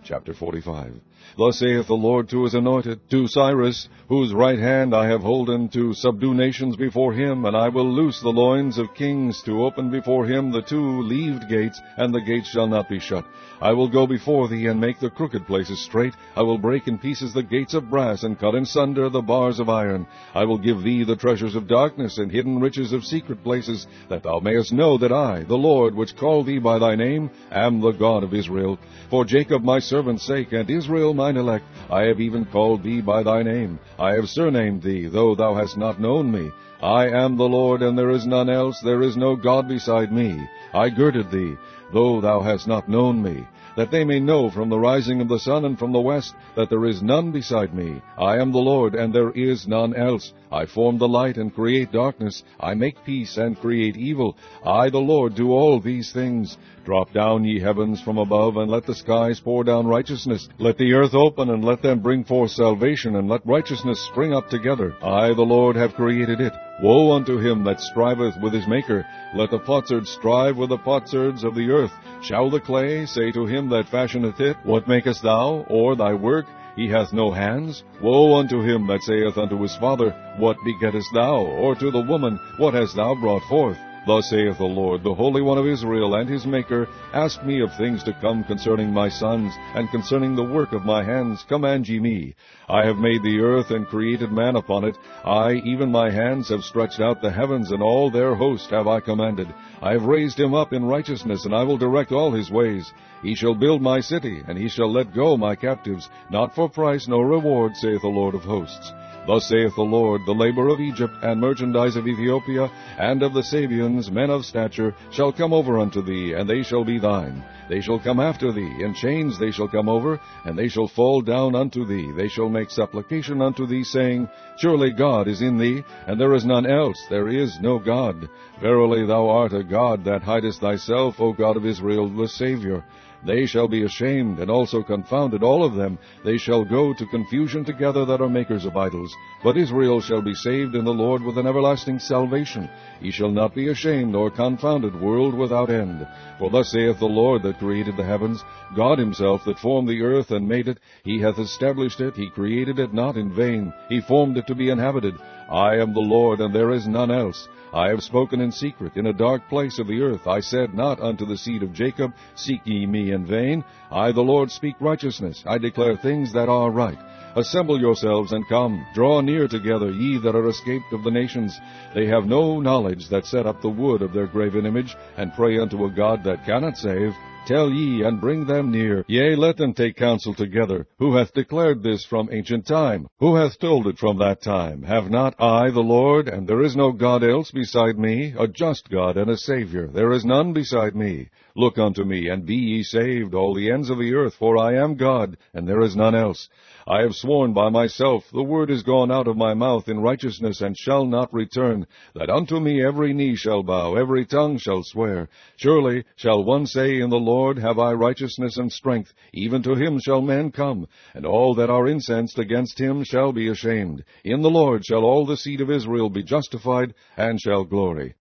Chapter 45. Thus saith the Lord to his anointed, to Cyrus, whose right hand I have holden, to subdue nations before him, and I will loose the loins of kings, to open before him the two leaved gates, and the gates shall not be shut. I will go before thee, and make the crooked places straight. I will break in pieces the gates of brass, and cut in sunder the bars of iron. I will give thee the treasures of darkness, and hidden riches of secret places, that thou mayest know that I, the Lord, which call thee by thy name, am the God of Israel. For Jacob my servant's sake, and Israel mine elect, I have even called thee by thy name. I have surnamed thee, though thou hast not known me. I am the Lord, and there is none else, there is no God beside me. I girded thee, though thou hast not known me, that they may know from the rising of the sun and from the west, that there is none beside me. I am the Lord, and there is none else. I form the light and create darkness. I make peace and create evil. I, the Lord, do all these things. Drop down, ye heavens, from above, and let the skies pour down righteousness. Let the earth open, and let them bring forth salvation, and let righteousness spring up together. I, the Lord, have created it. Woe unto him that striveth with his Maker. Let the potsherd strive with the potsherds of the earth. Shall the clay say to him that fashioneth it, What makest thou? Or thy work? He hath no hands. Woe unto him that saith unto his father, What begettest thou? Or to the woman, What hast thou brought forth? Thus saith the Lord, the Holy One of Israel, and his Maker, Ask me of things to come concerning my sons, and concerning the work of my hands, command ye me. I have made the earth, and created man upon it. I, even my hands, have stretched out the heavens, and all their host have I commanded. I have raised him up in righteousness, and I will direct all his ways. He shall build my city, and he shall let go my captives, not for price nor reward, saith the Lord of hosts. Thus saith the Lord, the labor of Egypt, and merchandise of Ethiopia, and of the Sabians, men of stature, shall come over unto thee, and they shall be thine. They shall come after thee, in chains they shall come over, and they shall fall down unto thee. They shall make supplication unto thee, saying, Surely God is in thee, and there is none else, there is no God. Verily thou art a God that hidest thyself, O God of Israel, the Savior. They shall be ashamed, and also confounded, all of them. They shall go to confusion together that are makers of idols. But Israel shall be saved in the Lord with an everlasting salvation. He shall not be ashamed or confounded, world without end. For thus saith the Lord that created the heavens, God himself that formed the earth and made it. He hath established it, he created it not in vain. He formed it to be inhabited. I am the Lord, and there is none else. I have spoken in secret, in a dark place of the earth. I said not unto the seed of Jacob, Seek ye me in vain. I, the Lord, speak righteousness. I declare things that are right. Assemble yourselves and come. Draw near together, ye that are escaped of the nations. They have no knowledge that set up the wood of their graven image, and pray unto a God that cannot save. Tell ye, and bring them near. Yea, let them take counsel together. Who hath declared this from ancient time? Who hath told it from that time? Have not I the Lord? And there is no God else beside me, a just God and a Savior. There is none beside me. Look unto me, and be ye saved, all the ends of the earth, for I am God, and there is none else. I have sworn by myself, the word is gone out of my mouth in righteousness, and shall not return, that unto me every knee shall bow, every tongue shall swear. Surely shall one say, In the Lord have I righteousness and strength, even to him shall men come, and all that are incensed against him shall be ashamed. In the Lord shall all the seed of Israel be justified, and shall glory.